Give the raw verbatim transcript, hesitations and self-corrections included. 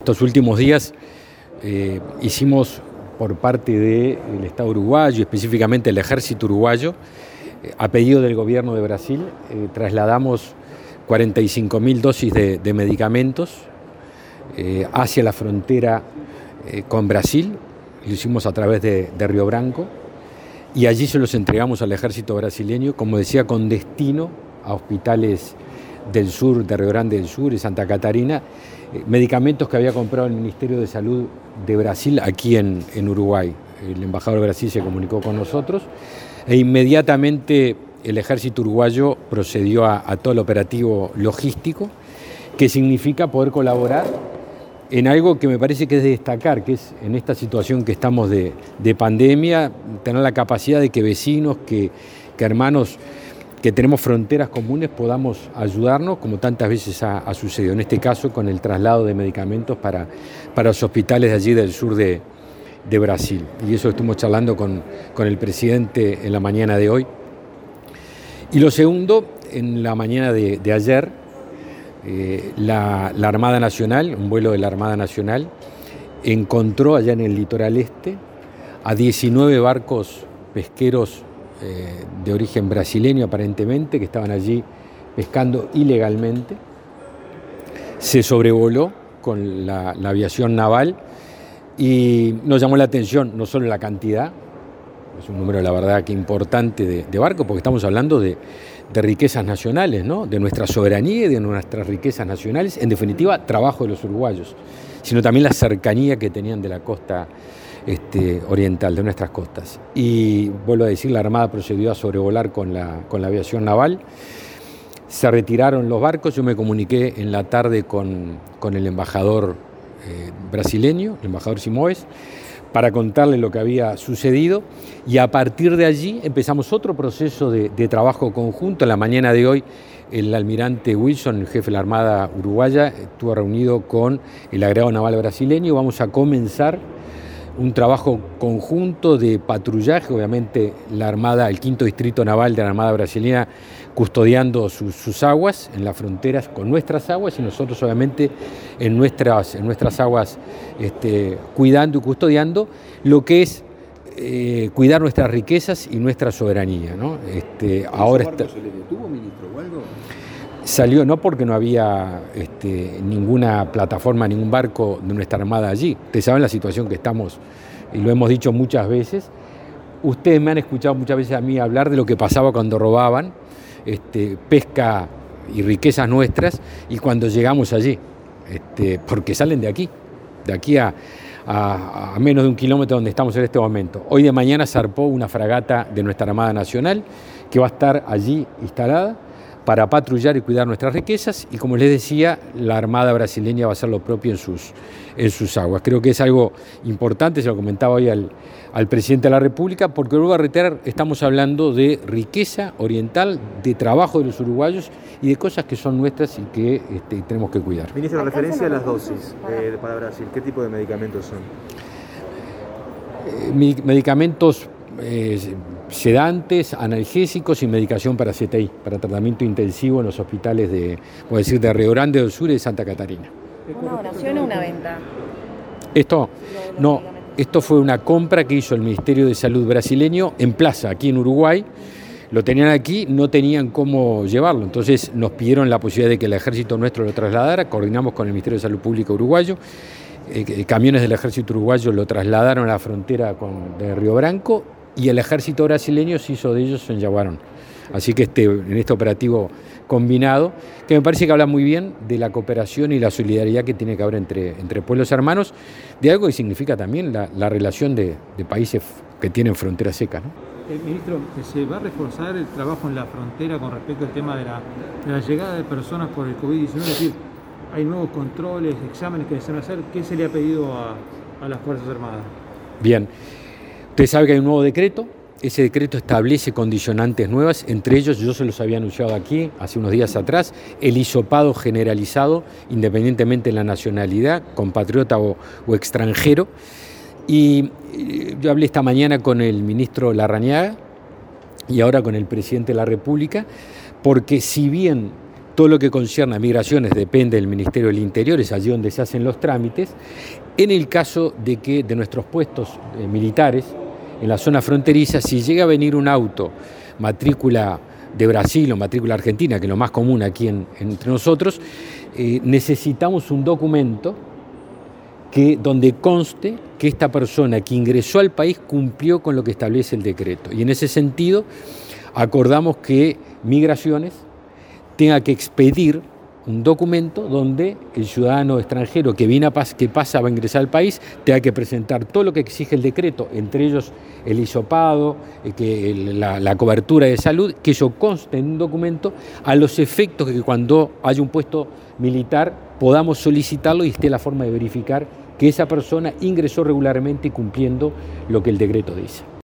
Estos últimos días eh, hicimos por parte del Estado uruguayo, específicamente el Ejército uruguayo, eh, a pedido del gobierno de Brasil, eh, trasladamos cuarenta y cinco mil dosis de, de medicamentos eh, hacia la frontera eh, con Brasil. Lo hicimos a través de, de Río Branco y allí se los entregamos al ejército brasileño, como decía, con destino a hospitales del sur, de Río Grande del Sur y Santa Catarina, eh, medicamentos que había comprado el Ministerio de Salud de Brasil aquí en, en Uruguay. El embajador de Brasil se comunicó con nosotros e inmediatamente el ejército uruguayo procedió a, a todo el operativo logístico, que significa poder colaborar en algo que me parece que es de destacar, que es en esta situación que estamos de, de pandemia, tener la capacidad de que vecinos, que, que hermanos, que tenemos fronteras comunes, podamos ayudarnos, como tantas veces ha, ha sucedido, en este caso con el traslado de medicamentos para, para los hospitales de allí del sur de, de Brasil. Y eso estuvimos charlando con, con el presidente en la mañana de hoy. Y lo segundo, en la mañana de, de ayer, eh, la, la Armada Nacional, un vuelo de la Armada Nacional, encontró allá en el litoral este a diecinueve barcos pesqueros Eh, de origen brasileño aparentemente, que estaban allí pescando ilegalmente. Se sobrevoló con la, la aviación naval y nos llamó la atención no solo la cantidad, es un número la verdad que importante de, de barcos, porque estamos hablando de, de riquezas nacionales, ¿no? De nuestra soberanía y de nuestras riquezas nacionales, en definitiva trabajo de los uruguayos, sino también la cercanía que tenían de la costa Este, oriental, de nuestras costas. Y vuelvo a decir, la Armada procedió a sobrevolar con la, con la aviación naval. Se retiraron los barcos. Yo me comuniqué en la tarde con, con el embajador eh, brasileño, el embajador Simoes, para contarle lo que había sucedido, y a partir de allí empezamos otro proceso de, de trabajo conjunto. En la mañana de hoy el almirante Wilson, el jefe de la Armada uruguaya, estuvo reunido con el agregado naval brasileño. Vamos a comenzar un trabajo conjunto de patrullaje, obviamente la Armada, el quinto distrito naval de la Armada brasileña custodiando sus, sus aguas en las fronteras con nuestras aguas, y nosotros obviamente en nuestras, en nuestras aguas este, cuidando y custodiando lo que es eh, cuidar nuestras riquezas y nuestra soberanía, ¿no? Este, ahora está, ¿Se le detuvo, ministro, o algo? Salió no porque no había este, ninguna plataforma, ningún barco de nuestra Armada allí. Ustedes saben la situación que estamos, y lo hemos dicho muchas veces. Ustedes me han escuchado muchas veces a mí hablar de lo que pasaba cuando robaban este, pesca y riquezas nuestras, y cuando llegamos allí, este, porque salen de aquí, de aquí a, a, a menos de un kilómetro donde estamos en este momento. Hoy de mañana zarpó una fragata de nuestra Armada Nacional que va a estar allí instalada para patrullar y cuidar nuestras riquezas, y como les decía, la Armada brasileña va a hacer lo propio en sus, en sus aguas. Creo que es algo importante, se lo comentaba hoy al, al presidente de la República, porque vuelvo a reiterar, estamos hablando de riqueza oriental, de trabajo de los uruguayos y de cosas que son nuestras y que este, tenemos que cuidar. Ministro, en referencia a las dosis eh, para Brasil, ¿qué tipo de medicamentos son? Eh, medicamentos eh, sedantes, analgésicos y medicación para C T I, para tratamiento intensivo en los hospitales de, puedo decir, de Río Grande del Sur y de Santa Catarina. ¿Una donación o una venta? Esto, no, esto fue una compra que hizo el Ministerio de Salud brasileño en plaza, aquí en Uruguay. Lo tenían aquí, no tenían cómo llevarlo, entonces nos pidieron la posibilidad de que el ejército nuestro lo trasladara. Coordinamos con el Ministerio de Salud Pública uruguayo, eh, camiones del ejército uruguayo lo trasladaron a la frontera con, de Río Branco, y el ejército brasileño se hizo de ellos en Yaguarón. Así que este, en este operativo combinado, que me parece que habla muy bien de la cooperación y la solidaridad que tiene que haber entre, entre pueblos hermanos, de algo que significa también la, la relación de, de países que tienen fronteras secas, ¿no? Eh, ministro, ¿se va a reforzar el trabajo en la frontera con respecto al tema de la, de la llegada de personas por el COVID diecinueve? Es decir, hay nuevos controles, exámenes que se van a hacer. ¿Qué se le ha pedido a, a las Fuerzas Armadas? Bien. Usted sabe que hay un nuevo decreto. Ese decreto establece condicionantes nuevas, entre ellos, yo se los había anunciado aquí hace unos días atrás, el hisopado generalizado, independientemente de la nacionalidad, compatriota o, o extranjero. Y yo hablé esta mañana con el ministro Larrañaga y ahora con el presidente de la República, porque si bien Todo lo que concierne a migraciones depende del Ministerio del Interior, es allí donde se hacen los trámites. En el caso de que de nuestros puestos eh, militares en la zona fronteriza, si llega a venir un auto, matrícula de Brasil o matrícula argentina, que es lo más común aquí en, entre nosotros, eh, necesitamos un documento que, donde conste que esta persona que ingresó al país cumplió con lo que establece el decreto. Y en ese sentido acordamos que Migraciones tenga que expedir un documento donde el ciudadano extranjero que viene a pas que pasa a ingresar al país tenga que presentar todo lo que exige el decreto, entre ellos el hisopado, que el, la, la cobertura de salud, que eso conste en un documento a los efectos que cuando haya un puesto militar podamos solicitarlo y esté la forma de verificar que esa persona ingresó regularmente cumpliendo lo que el decreto dice.